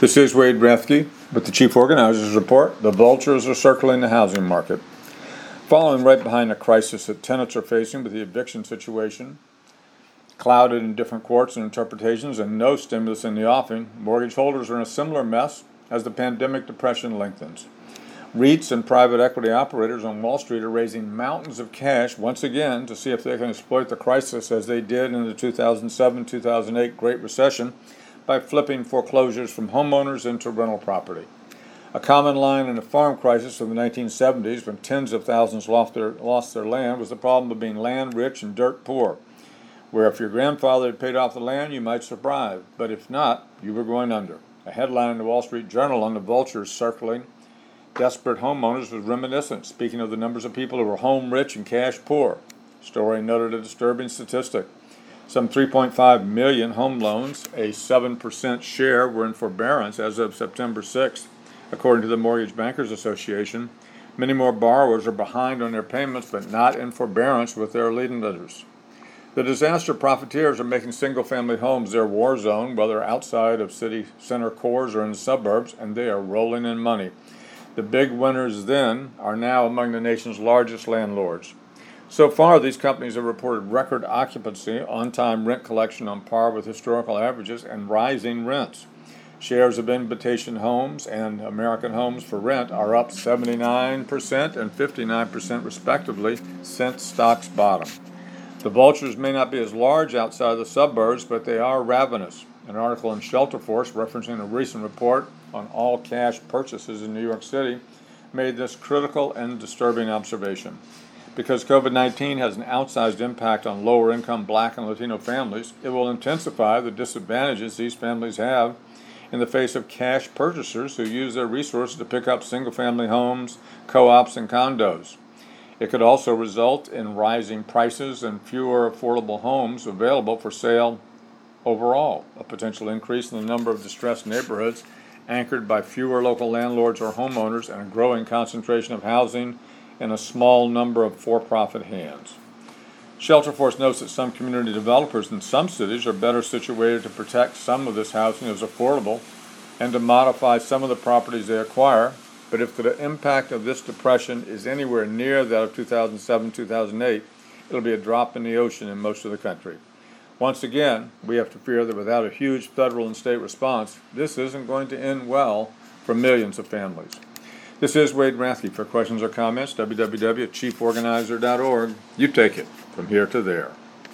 This is Wade Rathke with the Chief Organizers Report. The vultures are circling the housing market. Following right behind the crisis that tenants are facing with the eviction situation, clouded in different courts and interpretations and no stimulus in the offing, mortgage holders are in a similar mess as the pandemic depression lengthens. REITs and private equity operators on Wall Street are raising mountains of cash once again to see if they can exploit the crisis as they did in the 2007-2008 Great Recession by flipping foreclosures from homeowners into rental property. A common line in the farm crisis of the 1970s, when tens of thousands lost their land, was the problem of being land rich and dirt poor, where if your grandfather had paid off the land, you might survive, but if not, you were going under. A headline in the Wall Street Journal on the vultures circling desperate homeowners was reminiscent, speaking of the numbers of people who were home rich and cash poor. The story noted a disturbing statistic. Some 3.5 million home loans, a 7% share, were in forbearance as of September 6th, according to the Mortgage Bankers Association. Many more borrowers are behind on their payments, but not in forbearance with their lenders. The disaster profiteers are making single-family homes their war zone, whether outside of city center cores or in the suburbs, and they are rolling in money. The big winners then are now among the nation's largest landlords. So far, these companies have reported record occupancy, on-time rent collection on par with historical averages, and rising rents. Shares of Invitation Homes and American Homes for Rent are up 79% and 59% respectively since stock's bottom. The vultures may not be as large outside the suburbs, but they are ravenous. An article in Shelterforce referencing a recent report on all-cash purchases in New York City made this critical and disturbing observation. Because COVID-19 has an outsized impact on lower-income Black and Latino families, it will intensify the disadvantages these families have in the face of cash purchasers who use their resources to pick up single-family homes, co-ops, and condos. It could also result in rising prices and fewer affordable homes available for sale overall, a potential increase in the number of distressed neighborhoods anchored by fewer local landlords or homeowners, and a growing concentration of housing in a small number of for-profit hands. Shelterforce notes that some community developers in some cities are better situated to protect some of this housing as affordable and to modify some of the properties they acquire, but if the impact of this depression is anywhere near that of 2007-2008, it'll be a drop in the ocean in most of the country. Once again, we have to fear that without a huge federal and state response, this isn't going to end well for millions of families. This is Wade Rathke. For questions or comments, www.chieforganizer.org. You take it from here to there.